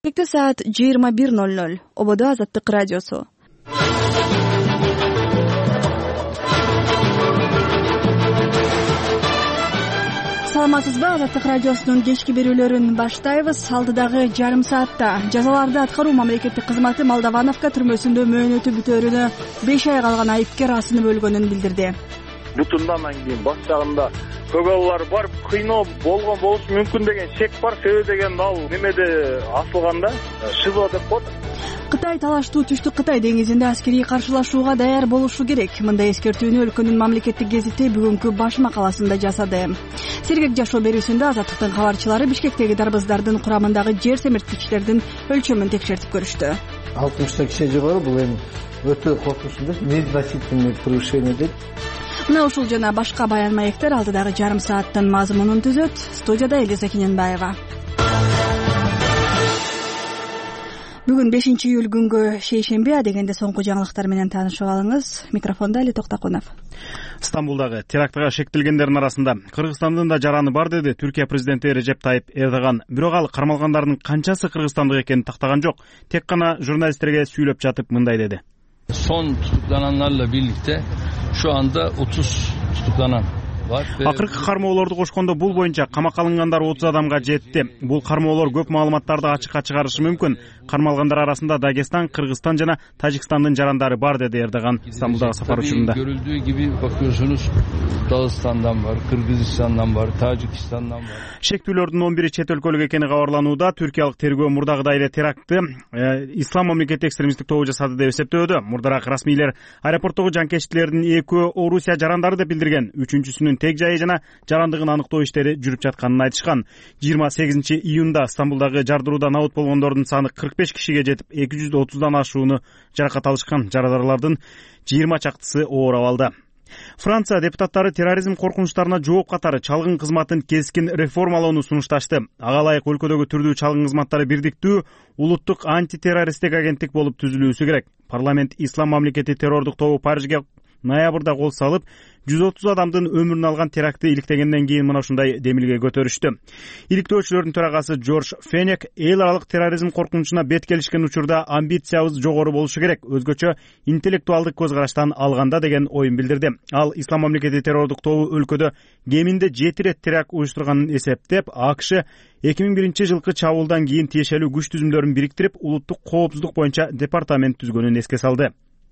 Кечки саат 21:00. Ободо Азаттык радиосу. Саламатсызбы? Азаттык радиосунун кечки берүүлөрүн баштайбыз. Алдыдагы жарым саатта жазаларды аткаруу мамлекеттик кызматы Молдовановка түрмөсүндө мөөнөтү бүтөөрүнө 5 ай калган айыпкер асынып өлгөнүн билдирди. Бутундан кийин баш жагында көгаллар бар, кыйноо болгон болушу мүмкүн деген шек бар. Себеби деген ал немеде асылганда ШИЗО деп коет. Кытай талаштуу Түштүк Кытай деңизинде аскерий каршылашууга даяр болушу керек. Мындай эскертүүнү өлкөнүн мамлекеттик гезити бүгүнкү баш макаласында жасады. Сергек жашоо берүүсүндө Азаттыктын кабарчылары Бишкектеги дарбыздардын курамындагы жер семирткичтердин өлчөмүн текшертип көрүштү. 60 киши жогору, бул эми өтө коркунучтуу, незначительное превышение дейт. Мына ушул жана башка баян маектер алдыдагы жарым сааттын мазмунун түзөт. Студияда Элиза Кененбаева. Бүгүн 5-июль күнгө шейшемби, дегенде соңку жаңылыктар менен таанышып алыңыз. Микрофондо Али Токтакунов. Стамбулдагы терактыга шектелгендердин арасында Кыргызстандын да жараны бар, деди Түркия президенти Режеп Тайип Эрдоган. Бирок ал кармалгандардын канчасы кыргызстандык экенин тактаган жок. Тек гана журналисттерге сүйлөп жатып мындай деди. Son tutuklananlarla birlikte şu anda 30 tutuklanan var. Акыркы кармоолорду кошкондо бул боюнча камакка алынгандар 30 адамга жетти. Бул кармоолор көп маалыматтарды ачыкка чыгарышы мүмкүн. Кармалгандар арасында Дагестан, Кыргызстан жана Тажикстандын жарандары бар, деди Эрдоган Стамбулдагы сапар учурунда. Görüldüğü gibi bakıyorsunuz Dağıstan'dan var, Kırgızistan'dan var, Tacikistan'dan var. Шектүүлөрдүн 11-и чет өлкөлүк экени кабарланууда. Түркиялык тергөө мурдагыдай эле терактты Ислам мамлекети экстремисттик тобу жасады деп эсептөөдө. Мурдараак расмийлер аэропорттогу жанкечтилердин 2 Орусия жарандары деп билдирген. Үчүнчүсүнүн тег жайы жана жарандыгын аныктоо иштери жүрүп жатканын айтышкан. 28 июнда Стамбулдагы жардырууда набыт болгондордун саны 45 кишиге жетип, 230дан ашууну жаракат алышкан. Жарадарлардын 20 чактысы оор абалда. Франция депутаттары терроризм коркунучтарына жооп катары чалгын кызматын кескин реформалоону сунушташты. Ага ылайык өлкөдөгү түрдүү чалгын кызматтары бирдиктүү улуттук антитеррористтик агенттик болуп түзүлүүсү керек. Парламент Ислам мамлекети террордук тобу Парижге ноябрда кол салып, 130 адамдын өмүрүн алган терактты иликтегенден кийин мына ушундай демилге көтөрүштү. Иликтөөчүлөрдүн төрагасы Джордж Фенек эл аралык терроризм коркунучуна бет келишкен учурда амбициябыз жогору болушу керек, өзгөчө интеллектуалдык көз караштан алганда деген оюн билдирди. Ал Ислам мамлекети террордук тобу өлкөдө кеминде 7 рет теракт уюштурганын эсептеп, АКШ 2001 жылкы чабуулдан кийин тиешелүү күч түзүмдөрүн бириктирип, улуттук коопсуздук боюнча департамент түзгөнүн эске салды.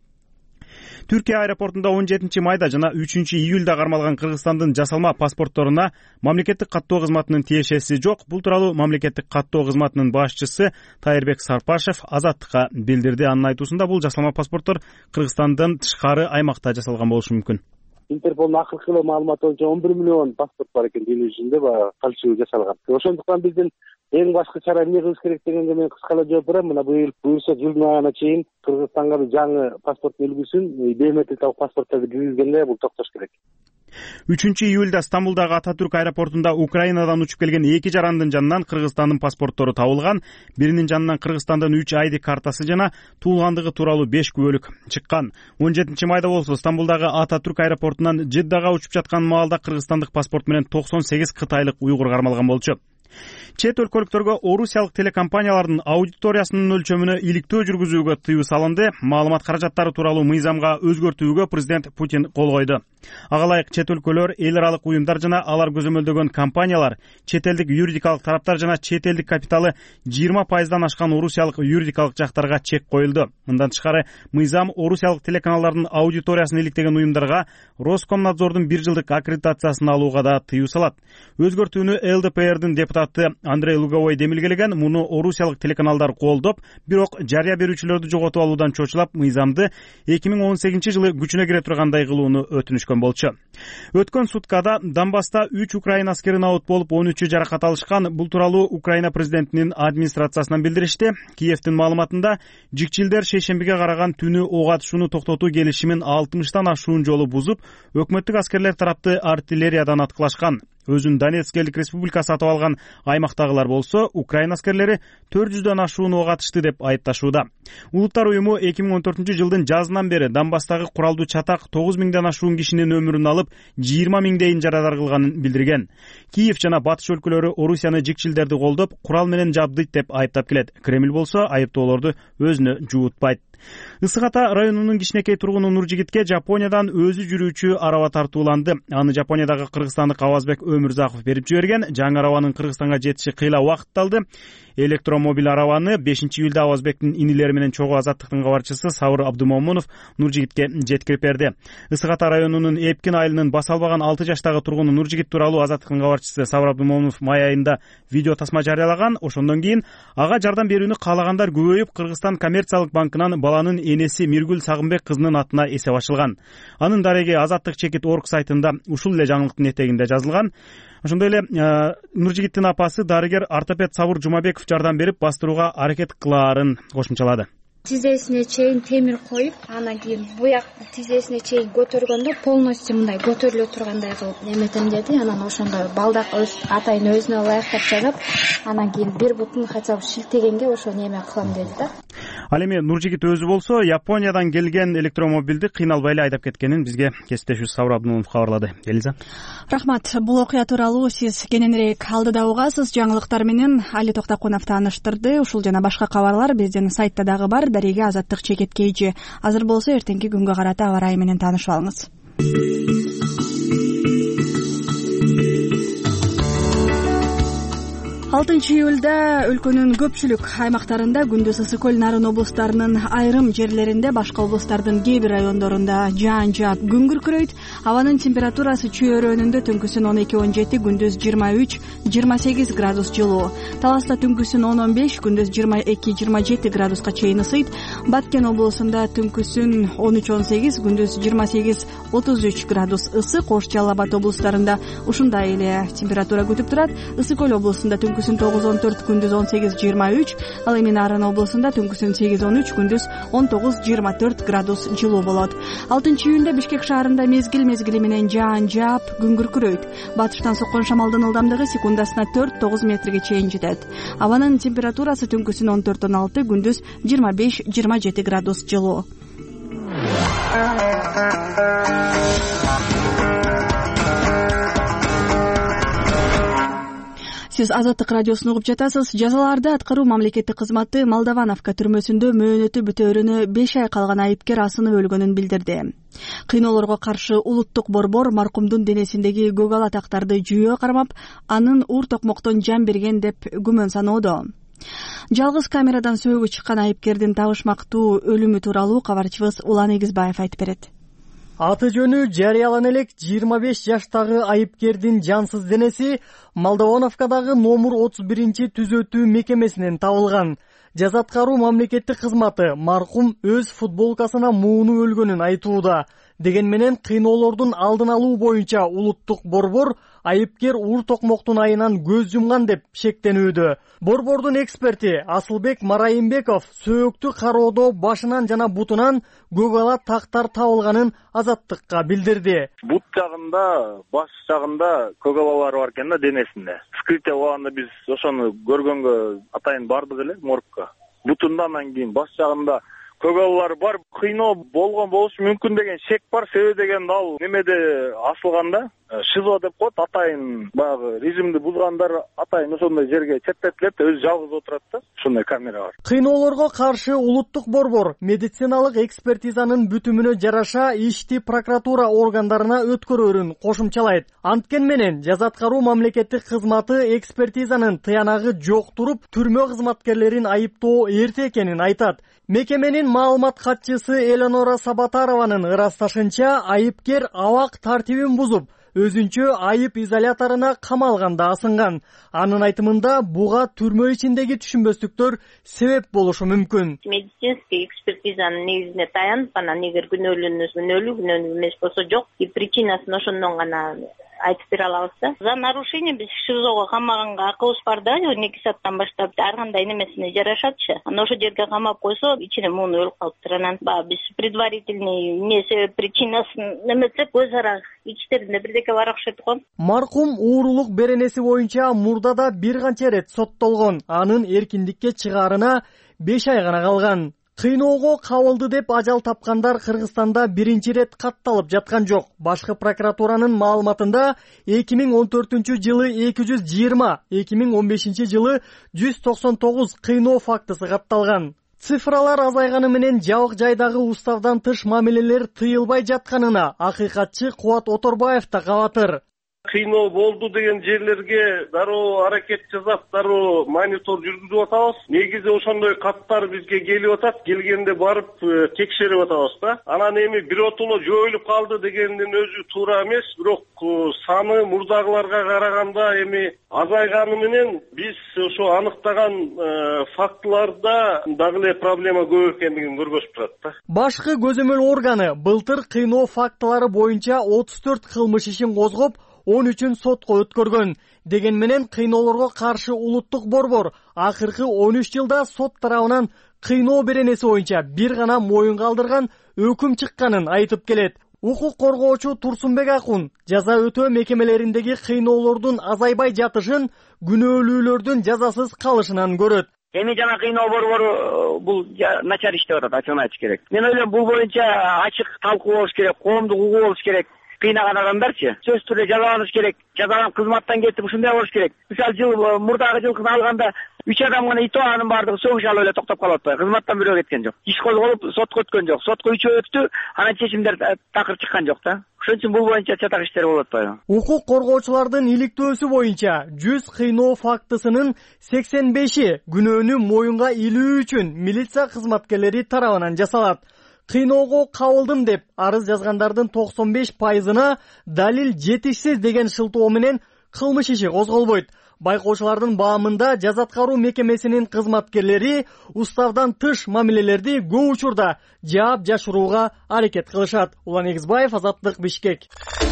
Түркия аэропортунда 17 майда жана 3 июлда кармалган Кыргызстандын жасалма паспортторуна мамлекеттик каттоо кызматынын тиешеси жок. Бул тууралуу мамлекеттик каттоо кызматынын башчысы Тайырбек Сарпашев Азаттыкка билдирди. Анын айтуусунда бул жасалма паспорттор Кыргызстандан тышкары аймакта жасалган болушу мүмкүн. Интерполдун акыркы маалыматы боюнча 11 миллион паспорт бар экен дүйнө жүзүндө, фальшивый жасалган. Ошондуктан биздин эң башкы чара эмне кылыш керек дегенге мен кыскалап жооп берем. Мына буюрса жылдын айына чейин Кыргызстанга жаңы паспорттун үлгүсүн, биометрикалык паспорттарды киргизгенде бул токтош керек. 3 июлда Стамбулдагы Ататүрк аэропортунда Украинадан учуп келген 2 жарандын жанынан Кыргызстандын паспорттору табылган. Биринин жанынан Кыргызстандын 3 айдык картасы жана туулгандыгы тууралуу 5 күбөлүк чыккан. 17 майда болсо Стамбулдагы Ататүрк аэропортунан Жиддага учуп жаткан маалда кыргызстандык паспорт менен 98 кытайлык уйгур кармалган болчу. Чет өлкөлүктөргө орусиялык телекомпаниялардын аудиториясынын өлчөмүнө иликтөө жүргүзүүгө тыюу салынды. Маалымат каражаттары тууралуу мыйзамга өзгөртүүгө президент Путин кол койду. Ага ылайык чет өлкөлөр, эл аралык уюмдар жана алар көзөмөлдөгөн компаниялар, чет элдик юридикалык тараптар жана чет элдик капиталы 20%дан ашкан орусиялык юридикалык жактарга чек коюлду. Мындан тышкары мыйзам орусиялык телеканалдардын аудиториясын иликтеген уюмдарга Роскомнадзордун 1 жылдык аккредитациясын алууга да тыюу салат. Өзгөртүүнү ЛДПРдин депутаты Андрей Луговой демилгелеген. Муну орусиялык телеканалдар колдоп, бирок жарыя берүүчүлөрдү жоготуп алуудан чочулап, мыйзамды 2018 жылы күчүнө кире тургандай кылууну өтүнүшкөн болчу. Өткөн суткада Донбасста 3 Украина аскери набыт болуп, 13 жаракат алышкан. Бул тууралуу Украина президентинин администрациясынан билдиришти. Киевдин маалыматында жикчилдер шейшембиге караган түнү ок атышууну токтотуу келишимин 60тан ашуун жолу бузуп, өкмөттүк аскерлер тарапты артиллериядан аткылашкан. өзүн Донецк элдик республика сатып алган аймактагылар болсо, Украина аскерлери 400дөн ашуун ок атышты деп айыпташууда. Улуттар уюму 2014-жылдын жазынан бери Донбасстагы куралдуу чатак 9000ден ашуун кишинин өмүрүн алып, 20.000дейин жарадар кылганын билдирген. Киев жана батыш өлкөлөрү Орусияны жикчилдерди колдоп, курал менен жабдыйт деп айыптап келет. Кремль болсо айыптоолорду өзүнө жуутпайт. Ысык Ата районунун кичинекей тургуну Нуржигитке Жапониядан өзү жүрүүчү араба тартууланды. Аны Жапониядагы кыргызстандык Авазбек Өмүрзаков берип жиберген. Жаңы арабанын Кыргызстанга жетиши кыйла убакыт алды. Электромобиль арабаны 5-июлда Авазбектин инилери менен чогуу Азаттыктын кабарчысы Сабыр Абдумомунов Нуржигитке жеткирип берди. Ысык Ата районунун Эпкин айылынын баса албаган 6 жаштагы тургуну Нуржигит тууралуу Азаттыктын кабарчысы Сабыр Абдумомунов май айында видео тасма жарыялаган. Ошондон кийин ага жардам берүүнү каалагандар көбөйүп, Кыргызстан коммерциялык банкынан баланын энеси Миргүл Сагынбек кызынын атына эсеп ачылган. Анын дареги Азаттык чекит орг сайтында ушул эле жаңылыктын этегинде жазылган. Ошондой эле Нуржигиттин апасы дарыгер ортопед Сабыр Жумабеков жардам берип бастырууга аракет кылаарын кошумчалады. Тизесине чейин темир коюп, анан кийин буяк тизесине чейин көтөргөндө полностью мындай көтөрүлө тургандай кылып неметем деди. Анан ошондой балдак атайын өзүнө ылайыктап жагып, анан кийин бир бутун хотя бы шилтегенге ошо неме кылам деди да. Ал эми Нуржигит өзү болсо Япониядан келген электромобилди кыйналбай эле айдап кеткенин бизге кесиптешибиз Сабыр Абдумомунов кабарлады. Элиза. Рахмат. Бул окуя тууралуу сиз кененирээк алдыда угасыз. Жаңылыктар менен Али Токтокунов тааныштырды. Ушул жана башка кабарлар биздин сайтта дагы бар. Дареги Азаттык чекит KG. Азыр болсо эртеңки күнгө карата аба ырайы менен таанышып алыңыз. 6-июлда өлкөнүн көпчүлүк аймактарында күндүз ысык көл нарын облустарынын айрым жерлеринде, башка облустардын кээ бир райондорунда жаан жаап күн күркүрөйт. Абанын температурасы чөйрөнүндө түнкүсүн 12-17, күндүз 23-28 градус жылуу. Таласта түнкүсүн 10-15, күндүз 22-27 градуска чейин ысыйт. Баткен облусунда түнкүсүн 13-18, күндүз 28-33 градус ысык. Ош, Жалал Абад облустарында ушундай эле температура күтүп турат. Ысык көл облусунда түнкүсүн 9-14, күндүз 18-23, ал эми Нарын облусунда түнкүсүн 8-13, күндүз 19-24 градус жылуу болот. 6-июнда Бишкек шаарында мезгил менен жаан жаап күн күркүрөйт. Батыштан соккон шамалдын ылдамдыгы секундасына 4-9 метрге чейин жетет. Абанын температурасы түнкүсүн 14-16, күндүз 25-27 градус жылуу. Сиз Азаттык радиосун угуп жатасыз. Жазаларды аткаруу мамлекеттик кызматы Молдовановка түрмөсүндө мөөнөтү бүтөөрүнө 5 ай калган айыпкер асынып өлгөнүн билдирди. Кыйноолорго каршы улуттук борбор маркумдун денесиндеги көгала тактарды жүйө кармап, анын уур токмоктон жан берген деп күмөн саноодо. Жалгыз камерадан сөөгү чыккан айыпкердин табышмактуу өлүмү тууралуу кабарчыбыз Улан Эгизбаев айтып берет. Аты жөнү жарыялана элек 25 жаштагы айыпкердин жансыз денеси Молдовановкадагы номер 31 түзөтүү мекемесинен табылган. Жаза аткаруу мамлекеттик кызматы маркум өз футболкасына муунуп өлгөнүн айтууда. Деген менен кыйноолордун алдын алуу боюнча улуттук борбор айыпкер уур токмоктун айынан көз жумган деп шектенүүдө. Борбордун эксперти Асылбек Марайымбеков сөөктү кароодо башынан жана бутунан көгала тактар табылганын Азаттыкка билдирди. Бут жагында, баш жагында көгалалар бар экен да денесинде. Вскрытие убагында биз ошону көргөнгө атайын бардык эле моргко. Бутунда анан кийин баш жагында көгалалар бар. Кыйноо болгон болушу мүмкүн деген шек бар. Себеби деген ал немеде асылганда ШИЗО деп коет, атайын баягы режимди бузгандар атайын ошондой жерге четтетилет, өзү жалгыз отурат да, ошондой камера бар. Кыйноолорго каршы улуттук борбор медициналык экспертизанын бүтүмүнө жараша ишти прокуратура органдарына өткөрөрүн кошумчалайт. Анткен менен жаза аткаруу мамлекеттик кызматы экспертизанын тыянагы жок туруп, түрмө кызматкерлерин айыптоо эрте экенин айтат. Мекеменин маалымат катчысы Элеонора Сабатарованын ырасташынча, айыпкер абак тартибин бузуп, өзүнчө айып изоляторуна камалганда асынган. Анын айтымында буга түрмө ичиндеги түшүнбөстүктөр себеп болушу мүмкүн. Медицинский экспертизанын негизине таянып, анан эгер күнөөлүү эмес болсо жок, причинасын ошондон гана айтып бере алабыз да. За нарушение биз ШИЗОго камаганга акыбыз бар да, 12 сааттан баштап ар кандай немесине жарашатчы. Анан ошол жерге камап койсо, ичине муну өлүп калыптыр. Анан биз предварительный эмне себеп причинасын неметсек, өз ара ичтеринде бирдеке бар окшойт го. Маркум уурулук беренеси боюнча мурдада бир канча ирет соттолгон. Анын эркиндикке чыгаарына 5 ай гана калган. Кыйноого кабылды деп ажал тапкандар Кыргызстанда биринчи ирет катталып жаткан жок. Башкы прокуратуранын маалыматында 2014-жылы 220, 2015-жылы 199 кыйноо фактысы катталган. Цифралар азайганы менен жабык жайдагы уставдан тыш мамилелер тыйылбай жатканына акыйкатчы Кубат Оторбаев да кабатыр. Кыйноо болду деген жерлерге дароо аракет жасап, дароо монитор жүргүзүп атабыз. Негизи ошондой каттар бизге келип атат. Келгенде барып текшерип атабыз да. Анан эми биротоло жоюлуп калды дегендин өзү туура эмес, бирок саны мурдагыларга караганда эми азайганы менен биз ошо аныктаган фактыларда дагы эле проблема көп экендигин көргөзүп турат да. Башкы көзөмөл органы былтыр кыйноо фактылары боюнча 34 кылмыш ишин козгоп, 13-ün сотко өткөргөн. Деген менен кыйноолорго каршы улуттук борбор акыркы 13 жылда сот тарабынан кыйноо беренеси боюнча бир гана моюн калдырган өкүм чыкканын айтып келет. Укук коргоочу Турсунбек Акун жаза өтөө мекемелериндеги кыйноолордун азайбай жатышын күнөөлүүлөрдүн жазасыз калышынан көрөт. Эми жана кыйноо борбору бул начар иштеп атат, ачыгын айтыш керек. Мен ойлойм, бул боюнча ачык талкуу болуш керек, коомдук угуу болуш керек. Кыйнаган адамдарчы сөзсүз түрдө жазаланыш керек, жазаланып кызматтан кетип ушундай болуш керек. Мисалы мурдагы жылкыны алганда 3 адам гана ито, анын баардыгы сөгүш алып эле токтоп калып атпайбы? Кызматтан бирөө кеткен жок. Иш козголуп, сотко өткөн жок. Сотко 3 өттү, анан чечимдер такыр чыккан жок да. Ошон үчүн бул боюнча чатак иштер болуп атпайбы? Укук коргоочулардын иликтөөсү боюнча 100 кыйноо фактысынын 85и күнөөнү моюнга илүү үчүн милиция кызматкерлери тарабынан жасалат. Кыйноого кабылдым деп арыз жазгандардын 95%-ына далил жетишсиз деген шылтоо менен кылмыш иши козголбойт. Байкоочулардын баамында жаза аткаруу мекемесинин кызматкерлери уставдан тыш мамилелерди көп учурда жаап жашырууга аракет кылышат. Улан Эгизбаев, Азаттык, Бишкек.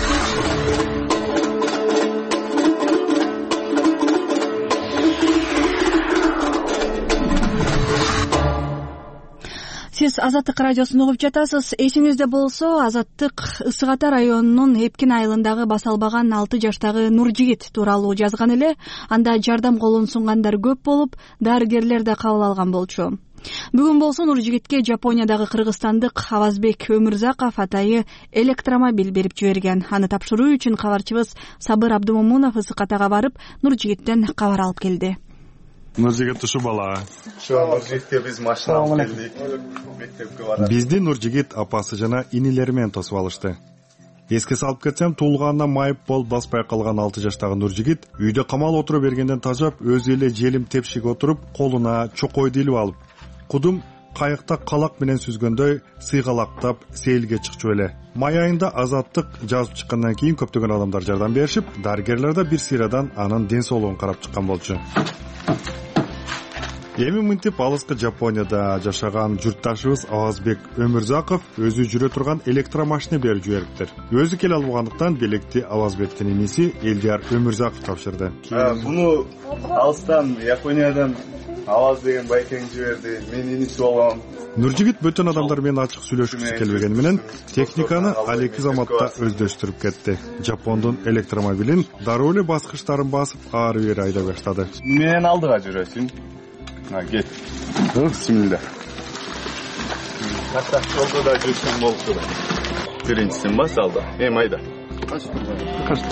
Сиз Азаттык радиосун угуп жатасыз. Эсиңизде болсо, Азаттык Ысык Ата районунун Эпкин айылындагы басалбаган 6 жаштагы Нуржигит тууралуу жазган эле. Анда жардам колун сунгандар көп болуп, дарыгерлер да кабыл алган болчу. Бүгүн болсо Нуржигитке Жапониядагы кыргызстандык Авазбек Өмүрзаков атайы электромобиль берип жиберген. Аны тапшыруу үчүн кабарчыбыз Сабыр Абдумомунов Ысык Атага барып, Нуржигиттен кабар алып келди. Нуржигит ушу бала. Нуржигитке биз машина алып келдик. Мектепке барат. Бизди Нуржигит апасы жана инилери менен тосуп алышты. Эске салып кетсем, туулганынан майып болуп баспай калган 6 жаштагы Нуржигит үйдө камалып отура бергенден тажап, өзү эле желим тепшиге отуруп, колуна чокойду илип алып, кудум кайыкта калак менен сүзгөндөй сыйгалактап сейилге чыкчу эле. Май айында Азаттык жазып чыккандан кийин көптөгөн адамдар жардам беришип, дарыгерлер да бир сыйрадан анын ден соолугун карап чыккан болчу. Эми мынтип алыскы Жапонияда жашаган журтташыбыз Авазбек Өмүрзаков өзү жүрө турган электромашина берип жибериптир. Өзү келе албагандыктан белекти Авазбектин иниси Элдияр Өмүрзаков тапшырды. Буну алыстан Япониядан Аваз деген байкең жиберди. Мен иниси болгом. Нуржигит бөтөн адамдар менен ачык сүйлөшкүсү келбегени менен техниканы алеки заматта өздөштүрүп кетти. Жапондун электромобилин дароо эле баскычтарын басып ары бери айдап баштады. Мен алдыга жүрөсүң. Кет. Бисмилlah. Каттак жолдо да жүрсөң болчу да. Биринчисин бас алды. Айда. Кашты.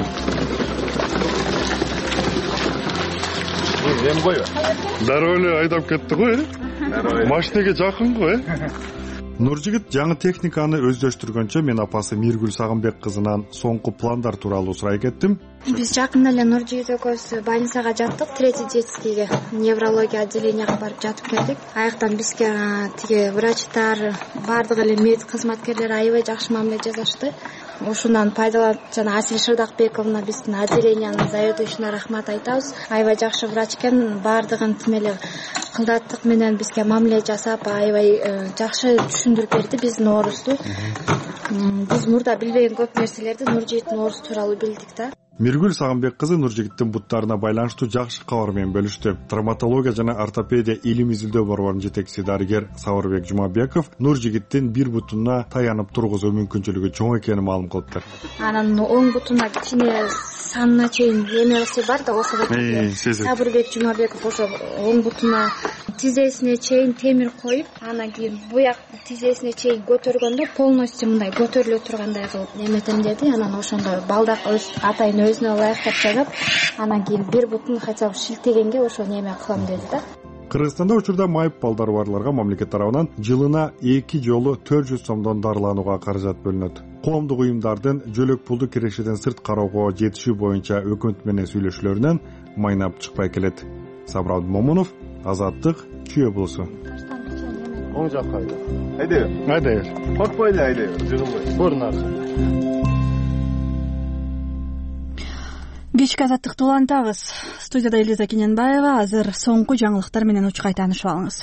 Эм койбо. Дароо эле айдап кетти го, Машинеге жакын го, Нуржигит жаңы техниканы өздөштүргөнчө мен апасы Миргүл Сагынбек кызынан соңку пландар тууралуу сурай кеттим. Биз жакында эле Нуржигит экөөбүз больницага жаттык, 3-детскийге, неврология отделенияга барып жатып келдик. Аяктан бизге тиги врачтар, бардык эле мед кызматкерлери аябай жакшы мамиле жасашты. Ушундан пайдаланып, жана Асил Шырдакбековна биздин отделениянын заведующийине рахмат айтабыз. Аябай жакшы врач экен, бардыгын тимеле кылдаттык менен бизге мамиле жасап, аябай жакшы түшүндүрүп берди биздин оорубузду. Биз мурда билбеген көп нерселерди Нуржигиттин оорусу тууралуу билдик да. Миргүл Сагынбек кызы Нуржигиттин буттарына байланыштуу жакшы кабар менен бөлүштү. Травматология жана ортопедия илим изилдөө борборунун жетекчиси дарыгер Сабырбек Жумабеков Нуржигиттин бир бутуна таянып тургузуу мүмкүнчүлүгү чоң экенин маалым кылыптыр. Анан оң бутуна кичине санына чейин эмеси бар да, ошого Сабырбек Жумабеков ошо оң бутуна тизесине чейин темир коюп, анан кийин буяк тизесине чейин көтөргөндө полностью мындай көтөрүлө тургандай кылып эметем деди. Анан ошондо балдак атайын өзүнө ылайыктап жагып, анан кийин бир бутун хотя бы шилтегенге ошо неме кылам деди да. Кыргызстанда учурда майып балдары барларга мамлекет тарабынан жылына 2 жолу 400 сомдон дарыланууга каражат бөлүнөт. Коомдук уюмдардын жөлөк пулду кирешеден сырт кароого жетишүү боюнча өкмөт менен сүйлөшүүлөрүнөн майнап чыкпай келет. Сабыр Абдымомунов, Азаттык, Чүй облусу. Оң жакка айдайбер. Коркпой эле айдайбер, жыгылбай. Борун Кечки азаттыкты улантабыз. Студияда Элиза Кененбаева. Азыр соңку жаңылыктар менен учкай таанышып алыңыз.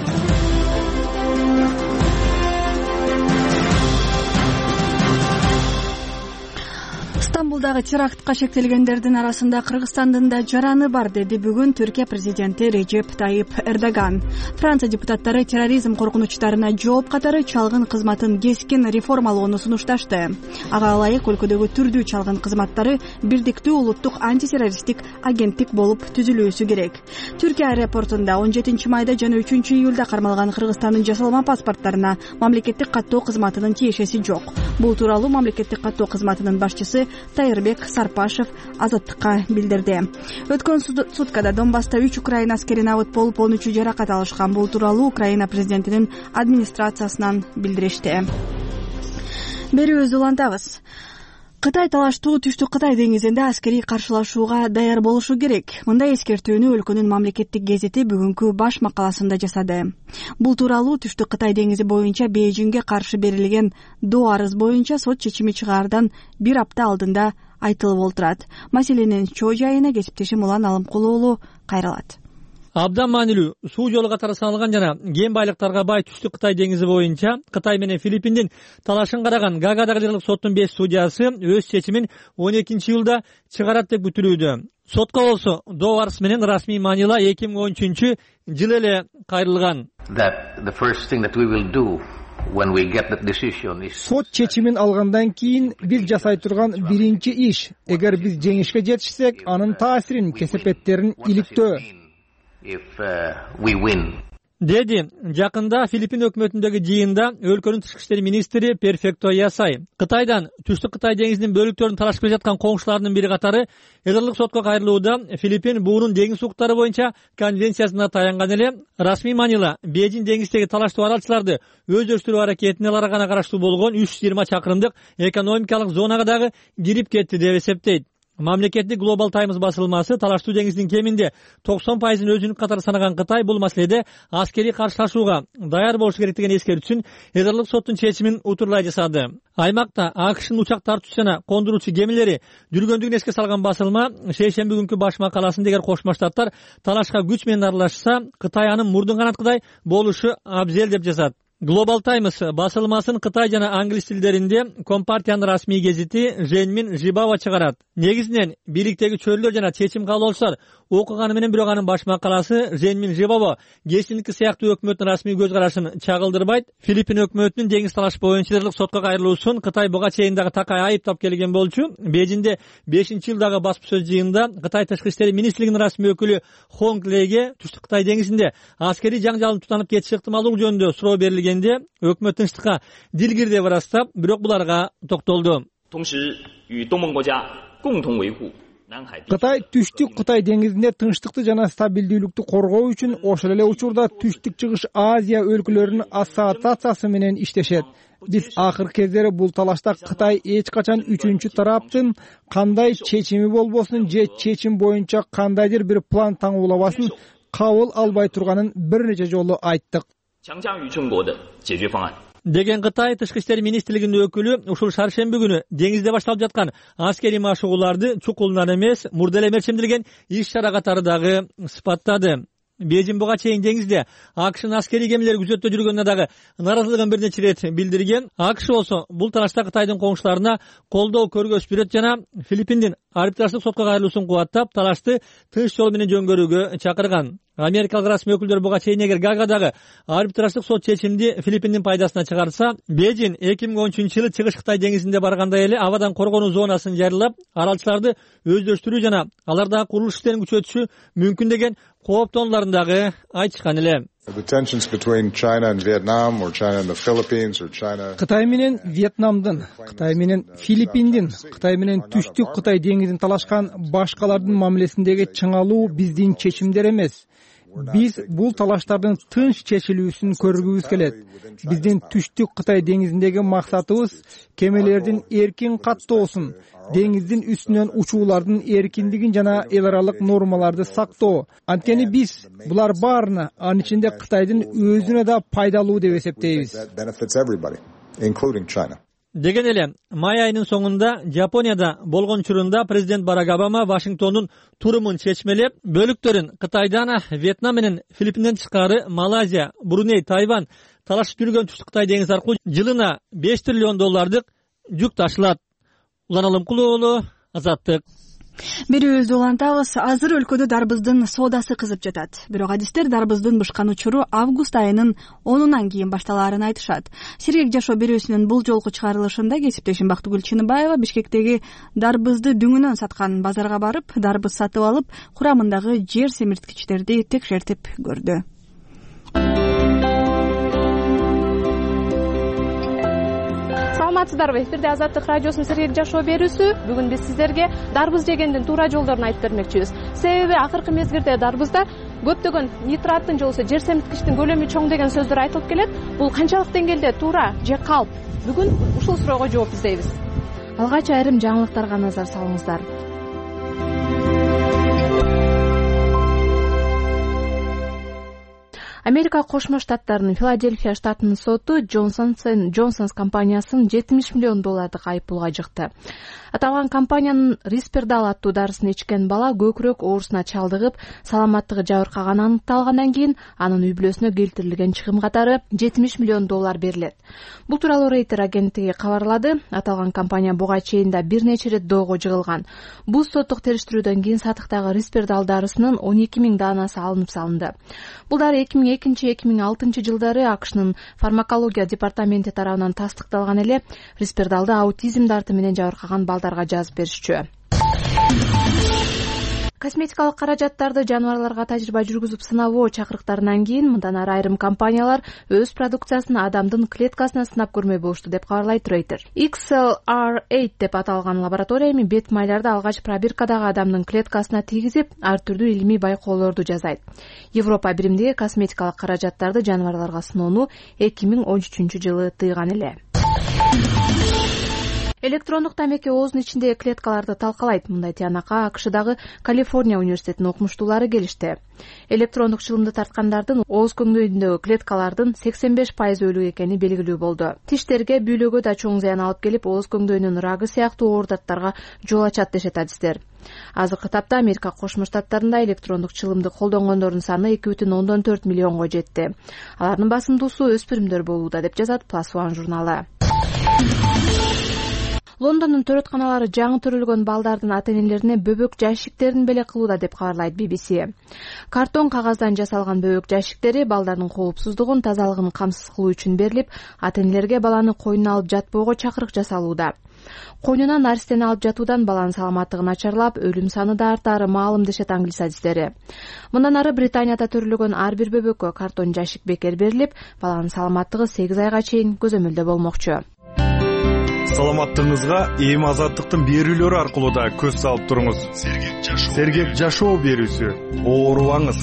Стамбулдагы терактка шектелгендердин арасында Кыргызстандын да жараны бар, деди бүгүн Түркия президенти Режеп Тайип Эрдоган. Франция депутаттары терроризм коркунучтарына жооп катары чалгын кызматын кескин реформалоону сунушташты. Ага ылайык өлкөдөгү түрдүү чалгын кызматтары бирдиктүү улуттук антитеррористтик агенттик болуп түзүлүүсү керек. Түркия аэропортунда 17 майда жана 3 июлда кармалган Кыргызстандын жасалма паспорттарына мамлекеттик каттоо кызматынын тиешеси жок. Бул тууралуу мамлекеттик каттоо кызматынын башчысы Тайырбек Сарпашев Азаттыкка билдирди. Өткөн суткада Донбасста 3 Украина аскерин абыт болуп, 13 жаракат алышкан. Бул тууралуу Украина президентинин администрациясынан билдиришти. Берүүбүздү улантабыз. Кытай талаштуу Түштүк Кытай деңизинде аскерий каршылашууга даяр болушу керек. Мындай эскертүүнү өлкөнүн мамлекеттик гезити бүгүнкү баш макаласында жасады. Бул тууралуу Түштүк Кытай деңизи боюнча Бейжиңге каршы берилген доо арыз боюнча сот чечими чыгаардан бир апта алдында айтылып олтурат. Маселенин чоо жайына кесиптешим Улан Алымкулуу уулу кайрылат. Абдан маанилүү суу жолу катары саналган жана кен байлыктарга бай Түштүк Кытай деңизи боюнча Кытай менен Филиппиндин талашын караган Гаагадагы жергиликтүү соттун 5 судьясы өз чечимин 12 июлда чыгарат деп күтүлүүдө. Сотко болсо доо арыз менен расмий маанила 2013 жылы эле кайрылган. Сот чечимин алгандан кийин биз жасай турган биринчи иш, эгер биз жеңишке жетишсек, анын таасирин, кесепеттерин иликтөө. Деди жакында Филиппин өкмөтүндөгү жыйында өлкөнүн тышкы иштер министри Перфекто Ясай. Кытайдан Түштүк Кытай деңизинин бөлүктөрүн талашып келе жаткан коңшуларынын бири катары эдерлик сотко кайрылууда Филиппин буунун деңиз укуктары боюнча конвенциясына таянган эле. Расмий маанила Бейжиң деңиздеги талаштуу аралчыларды өздөштүрүү аракетине аларга гана караштуу болгон 320 чакырымдык экономикалык зонага дагы кирип кетти деп эсептейт. Мамлекеттик Global Times басылмасы талаштуу деңиздин кеминде 90% өзүнүн катары санаган Кытай бул маселеде аскерий каршылашууга даяр болушу керек деген эскертүүсүн эдерлик соттун чечимин утурлай жасады. Аймакта АКШнын учак тартуучу жана кондуруучу кемелери жүргөндүгүн эске салган басылма шейшемби күнкү баш макаласында эгер Кошмо Штаттар талашка күч менен аралашса, Кытай анын мурдун канаткыдай болушу абзел деп жазат. Global Times басылмасын Кытай жана англис тилдеринде Компартиянын расмий гезити Женмин Жибао чыгарат. Негизинен бийликтеги чөйрөлөр жана чечим каалоочулар окуганы менен бирок анын баш макаласы Женмин Жибао гесиндики сыяктуу өкмөттүн расмий көз карашын чагылдырбайт. Филиппин өкмөтүнүн деңиз талаш боюнча эдерлик сотко кайрылуусун Кытай буга чейин дагы такай айыптап келген болчу. Бейжиңде 5-жылдагы баспасөз жыйынында Кытай тышкы иштер министрлигинин расмий өкүлү Хонг Леге Түштүк Кытай деңизинде аскерий жаңжалдын тутанып кетиши ыктымалдыгы жөнүндө суроо берилгенде өкмөт тынчтыкка дил кир деп ырастап, бирок буларга токтолду. Кытай Түштүк Кытай деңизинде тынчтыкты жана стабилдүүлүктү коргоо үчүн ошол эле учурда Түштүк Чыгыш Азия өлкөлөрүнүн ассоциациясы менен иштешет. Биз акыркы кездери бул талашта Кытай эч качан үчүнчү тараптын кандай чечими болбосун же чечим боюнча кандайдыр бир план таңуулабасын кабыл албай турганын бир нече жолу айттык. Деген Кытай тышкы иштер министрлигинин өкүлү ушул шаршемби күнү деңизде башталып жаткан аскерий машыгууларды чукулунан эмес, мурда эле мерчемделген иш-чара катары дагы сыпаттады. Бейжиң буга чейин деңизде АКШнын аскерий кемелери күзөттө жүргөнүнө дагы нааразылыгын бир нече ирет билдирген. АКШ болсо бул талашта Кытайдын коңшуларына колдоо көргөзүп жүрөт жана Филиппиндин арбитраждык сотко кайрылуусун кубаттап, талашты тынч жол менен жөнгөрүүгө чакырган. Америкалык расмий өкүлдөр буга чейин эгер Гаагадагы арбитраждык сот чечимди Филиппиндин пайдасына чыгарса, Бейжин 2013-жылы Чыгыш Кытай деңизинде баргандай эле абадан коргонуу зонасын жарыялап, аралчыларды өздөштүрүү жана алардагы курулуш иштерин күчөтүшү мүмкүн деген кооптонууларын дагы айтышкан эле. Кытай менен Вьетнамдын, Кытай менен Филиппиндин, Кытай менен Түштүк Кытай деңизин талашкан башкалардын мамилесиндеги чыңалуу биздин чечимдер эмес. Биз бул талаштардын тынч чечилүүсүн көргүбүз келет. Биздин Түштүк Кытай деңизиндеги максатыбыз кемелердин эркин каттоосун, деңиздин үстүнөн учуулардын эркиндигин жана эл аралык нормаларды сактоо. Анткени биз булар баарына, анын ичинде Кытайдын өзүнө да пайдалуу деп эсептейбиз. Деген эле, май айынын соңунда Жапонияда болгон учурунда президент Барак Обама Вашингтондун турумун чечмелеп, бөлүктөрүн Кытайдан, Вьетнам менен Филиппинден тышкары Малайзия, Бруней, Тайвань талашып жүргөн Түштүк Кытай деңизи аркылуу жылына $5 триллион жүк ташылат. Улан Алымкулуу, Азаттык. Берүүбүздү улантабыз. Азыр өлкөдө дарбыздын соодасы кызып жатат. Бирок адистер дарбыздын бышкан учуру август айынын 10-унан кийин башталаарын айтышат. Сергек жашоо берүүсүнүн бул жолку чыгарылышында кесиптешим Бактыгүл Чыныбаева Бишкектеги дарбызды дүңүнөн саткан базарга барып, дарбыз сатып алып, курамындагы жер семирткичтерди текшертип көрдү. Саламатсыздарбы? Эфирде Азаттык радиосунун Сергек жашоо берүүсү. Бүгүн биз сиздерге дарбыз жегендин туура жолдорун айтып бермекчибиз. Себеби акыркы мезгилде дарбызда көптөгөн нитраттын же болбосо жер семирткичтин көлөмү чоң деген сөздөр айтылып келет. Бул канчалык деңгээлде туура же калп? Бүгүн ушул суроого жооп издейбиз. Алгач айрым жаңылыктарга назар салыңыздар. Америка Кошмо Штаттарынын Филадельфия штатынын соту Джонсонс компаниясын $70 миллион айыппулга жыкты. Аталган компаниянын Риспирдал аттуу дарысын ичкен бала көкүрөк оорусуна чалдыгып, саламаттыгы жабыркаганы аныкталгандан кийин анын үй бүлөсүнө келтирилген чыгым катары $70 миллион берилет. Бул тууралуу Рейтер агенттиги кабарлады. Аталган компания буга чейин да бир нече ирет доого жыгылган. Бул соттук териштирүүдөн кийин сатыктагы Риспирдал дарысынын 12,000 даанасы алынып салынды. Бул дары 2002-2006 жылдары АКШнын фармакология департаменти тарабынан тастыкталган эле Риспирдалды аутизм дарты менен жабыркаган балдарга жазып беришчү. Косметикалык каражаттарды жаныбарларга тажрыйба жүргүзүп сынабоо чакырыктарынан кийин мындан ары айрым компаниялар өз продукциясын адамдын клеткасына сынап көрмөй болушту деп кабарлайт Рейтер. XLR8 деп аталган лаборатория эми бет майларды алгач пробиркадагы адамдын клеткасына тийгизип, ар түрдүү илимий байкоолорду жасайт. Европа биримдиги косметикалык каражаттарды жаныбарларга сыноону 2013-жылы тыйган эле. Электрондук тамеки оозунун ичиндеги клеткаларды талкалайт. Мындай тыянакка АКШдагы Калифорния университетинин окумуштуулары келишти. Электрондук чылымды тарткандардын ооз көңдөйүндөгү клеткалардын 85% өлүк экени белгилүү болду. Тиштерге, бүйлөгө да чоң зыян алып келип, ооз көңдөйүнүн рагы сыяктуу оордаттарга жол ачат дешет адистер. Азыркы тапта Америка Кошмо Штаттарында электрондук чылымды колдонгондордун саны 2,4 миллионго жетти. Алардын басымдуусу өспүрүмдөр болууда деп жазат Plus One журналы. Лондондун төрөтканалары жаңы төрөлгөн балдардын ата-энелерине бөбөк жайшиктерин беле кылууда деп кабарлайт BBC. Картон кагаздан жасалган бөбөк жайшиктери балдардын коопсуздугун, тазалыгын камсыз кылуу үчүн берилип, ата-энелерге баланы койнуна алып жатпоого чакырык жасалууда. Койнуна наристени алып жатуудан баланын саламаттыгы начарлап, өлүм саны да артаары маалым дешет англис адистери. Мындан ары Британияда төрөлгөн ар бир бөбөккө картон жайшик бекер берилип, баланын саламаттыгы 8 айга чейин көзөмөлдө болмокчу. Саламаттыгыңызга эми азаттыктын берүүлөрү аркылуу да көз салып туруңуз. Сергек жашоо берүүсү. Оорубаңыз.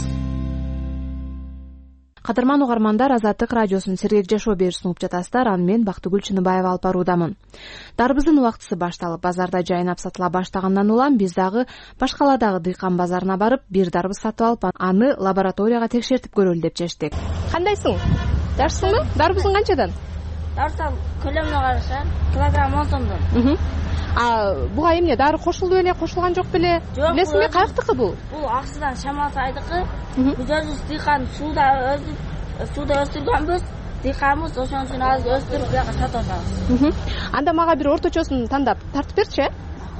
Кадырман угармандар, Азаттык радиосунун Сергек жашоо берүүсүн угуп жатасыздар. Аны мен Бактыгүл Чыныбаева алып баруудамын. Дарбыздын убактысы башталып, базарда жайнап сатыла баштагандан улам биз дагы башкаладагы дыйкан базарына барып, бир дарбыз сатып алып, аны лабораторияга текшертип көрөлү деп чечтик. Кандайсың? Жакшысыңбы? Дарбызың канчадан? Дарсам көлөмүнө караша килограмм 10 сомдон. Буга эмне дары кошулду беле, кошулган жок беле? Билесиңби, каяктыкы бул? Бул Аксыдан Шамал сайдыкы. Биз өзүбүз дыйкан сууда өстүргөнбүз. Дыйканбыз, ошон үчүн азыр өстүрүп бияка сатып атабыз. Анда мага бир орточосун тандап тартып берчи.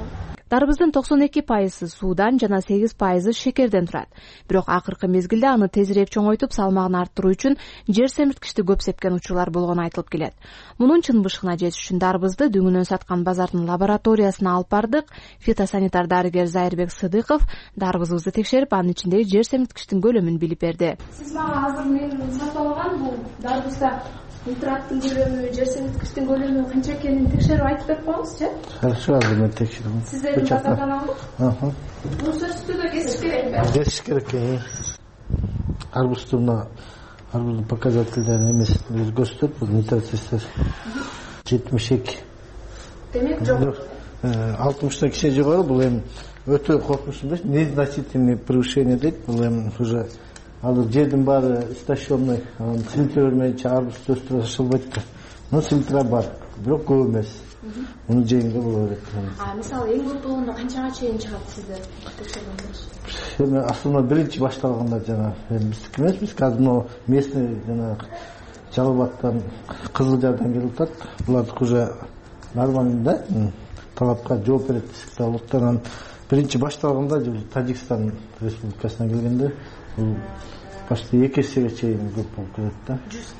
Дарбыздын 92% суудан жана 8% шекерден турат. Бирок акыркы мезгилде аны тезирээк чоңойтуп, салмагын арттыруу үчүн жер семирткичти көп сепкен учурлар болгону айтылып келет. Мунун чын бышыгына жетиш үчүн дарбызды дүңүнөн саткан базардын лабораториясына алып бардык. Фитосанитар дарыгер Зайырбек Сыдыков дарбызыбызды текшерип, анын ичиндеги жер семирткичтин көлөмүн билип берди. Сиз мага азыр мен сатып алган бул дарбызда нитраттын көлөмү, жер семирткичтин көлөмү канча экенин текшерип айтып берип коюңузчу. Хорошо, азыр мен текшерем. Сиздердин базардан алдык. Бул сөзсүз түрдө кесиш керекпи? Кесиш керек. Арбуздун показательдерин эмесин көрсөтөт, бул нитрат 72. Демек жок. 60 киши жогору, бул эми өтө коркунучтуу эмес, незначительное превышение дейт. Бул эми уже ал жердин баары истощенный, фильтр бермейинче арбузду өстүрө ашылбайт да. Но фильтра бар, бирок көп эмес. Муну жегенге боло берет. Мисалы эң көп болгондо канчага чейин чыгат сиздер текшергендер? Эми асылма биринчи башталганда жана биздики эмес, биз азыр местный жана Жалал-Абадтан, Кызыл Жардан келип атат. Булардык уже нормальный да, талапка жооп берет десек да, улуттан биринчи башталганда Тажикстан республикасынан келгенде бул почти 2 эсеге чейин көп болуп келет да.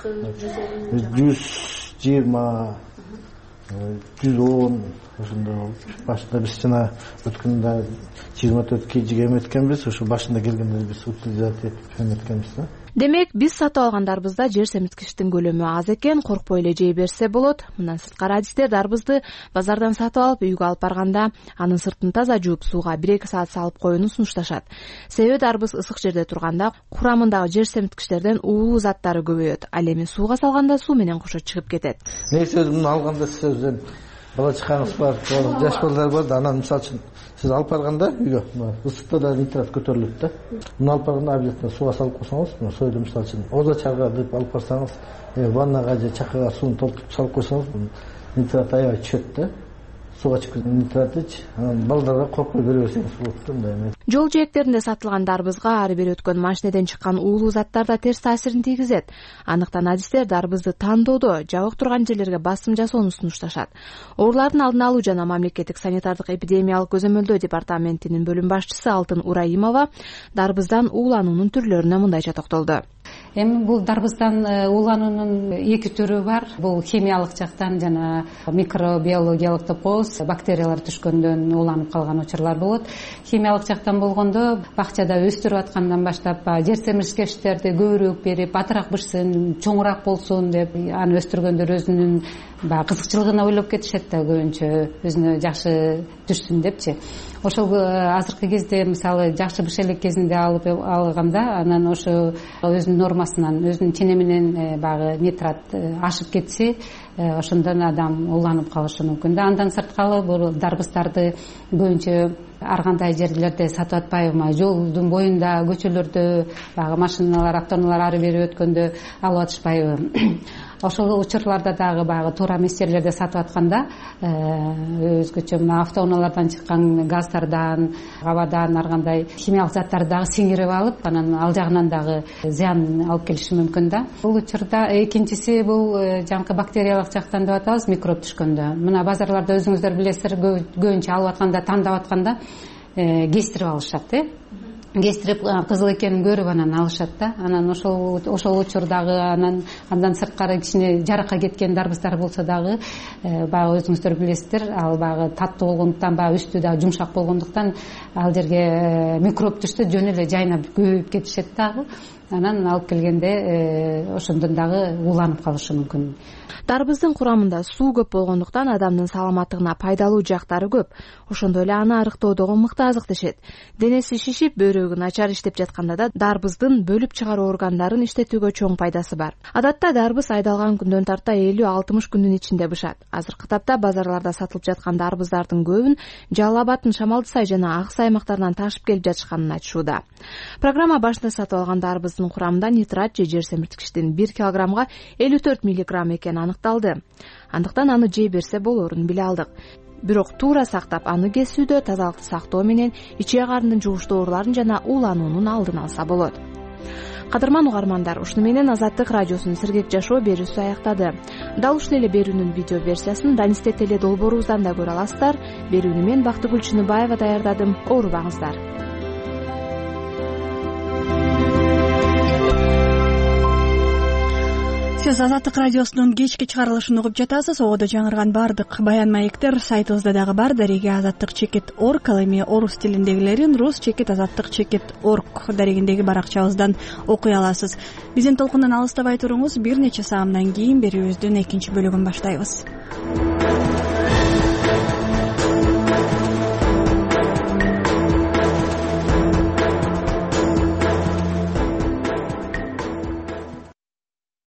120, 110 ошондой болуп. Башында биз жана өткөндө 24 кежиге эметкенбиз, ошо башында келгенде биз утилизация этип эметкенбиз да. Демек, биз сатып алган дарбызда жер семирткичтин көлөмү аз экен, коркпой эле жей берсе болот. Мындан сырткары адистер дарбызды базардан сатып алып, үйгө алып барганда анын сыртын таза жууп, сууга 1-2 саат салып коюуну сунушташат. Себеби дарбыз ысык жерде турганда курамындагы жер семирткичтерден уулуу заттары көбөйөт. Ал эми сууга салганда суу менен кошо чыгып кетет. Негизи муну алганда сиз бала чакаңыз бар, жаш балдар бар да, анан мисалы үчүн сиз алып барганда үйгө ысыкта да нитрат көтөрүлөт да. Муну алып барганда обязательно сууга салып койсоңуз, союлу мисалы үчүн оза чарга деп алып барсаңыз, ваннага же чакага сууну толтуруп салып койсоңуз, нитрат аябай түшөт да. Сууга чыккан нитрат анан балдарга коркпой бере берсеңиз болот да. Жол жээктеринде сатылган дарбызга ары бери өткөн машинеден чыккан уулуу заттар да терс таасирин тийгизет. Андыктан адистер дарбызды тандоодо жабык турган жерлерге басым жасоону сунушташат. Оорулардын алдын алуу жана мамлекеттик санитардык эпидемиялык көзөмөлдөө департаментинин бөлүм башчысы Алтын Ураимова дарбыздан уулануунун түрлөрүнө мындайча токтолду. Эми бул дарбыздан уулануунун 2 түрү бар. Бул химиялык жактан жана микробиологиялык деп коебуз, бактериялар түшкөндөн ууланып калган учурлар болот. Химиялык жактан болгондо бакчада өстүрүп аткандан баштап жер семирткичтерди көбүрөөк берип, батыраак бышсын, чоңураак болсун деп аны өстүргөндөр өзүнүн кызыкчылыгына ойлоп кетишет да, көбүнчө өзүнө жакшы түшсүн депчи. Ошол азыркы кезде мисалы жакшы быш элек кезинде алып алганда, анан ошо өзүнүн нормасынан, өзүнүн чене менен багы нитрат ашып кетсе, ошондон адам ууланып калышы мүмкүн да. Андан сырткары бул дарбыздарды көбүнчө ар кандай жерлерде сатып атпайбы, жолдун боюнда, көчөлөрдө багы машиналар, автоунаалар ары бери өткөндө алып атышпайбы. Ошол учурларда дагы багы туура эмес жерлерде сатып атканда өзгөчө автоунаалардан чыккан газдардан, абадан ар кандай химиялык заттарды дагы сиңирип алып, анан ал жагынан дагы зыян алып келиши мүмкүн да. Бул учурда экинчиси бул жанакы бактериялык жактан деп атабыз, микроб түшкөндө. Мына базарларда өзүңүздөр билесиздер, көбүнчө алып атканда, тандап атканда кестирип алышат, кестирип кызыл экенин көрүп анан алышат да. Анан ошол учурдагы андан сырткары кичине жаракка кеткен дарбыздар болсо дагы баягы өзүңүздөр билесиздер, ал баягы таттуу болгондуктан, баягы үстү дагы жумшак болгондуктан ал жерге микроб түшсө жөн эле жайнап көбөйүп кетишет дагы. Анан алып келгенде ошондон дагы ууланып калышы мүмкүн. Дарбыздын курамында суу көп болгондуктан адамдын саламаттыгына пайдалуу жактары көп. Ошондой эле аны арыктоодогу мыкты азык дешет. Денеси шишип, бөйрөгү начар иштеп жатканда да дарбыздын бөлүп чыгаруу органдарын иштетүүгө чоң пайдасы бар. Адатта дарбыз айдалган күндөн тарта 50-60 күндүн ичинде бышат. Азыркы тапта базарларда сатылып жаткан дарбыздардын көбүн Жалал-Абадтын Шамалдысай жана Аксай аймактарынан ташып келип жатышканын айтышууда. Программа башында сатып алган дарбыздын курамында нитрат же жер семирткичтин 1 килограммга 54 миллиграмм экени аныкталды. Андыктан аны жей берсе болорун биле алдык. Бирок туура сактап аны кесүүдө тазалыкты сактоо менен ичек арындын жугуштуу ооруларын жана уулануунун алдын алса болот. Кадырман угармандар, ушуну менен Азаттык радиосунун Сергек жашоо берүүсү аяктады. Дал ушул эле берүүнүн видео версиясын Данисте теле долбоорубуздан да көрө аласыздар. Берүүнү мен Бактыгүл Чыныбаева даярдадым. Оорубаңыздар. Сиз Азаттык радиосунун кечки чыгарылышын угуп жатасыз. Ободо жаңырган бардык баян маектер сайтыбызда дагы бар. Дареги azattik.org, ал эми орус тилиндегилерин rus.azattik.org дарегиндеги баракчабыздан окуй аласыз. Биздин толкундан алыстабай туруңуз. Бир нече саамдан кийин берүүбүздүн экинчи бөлүгүн баштайбыз.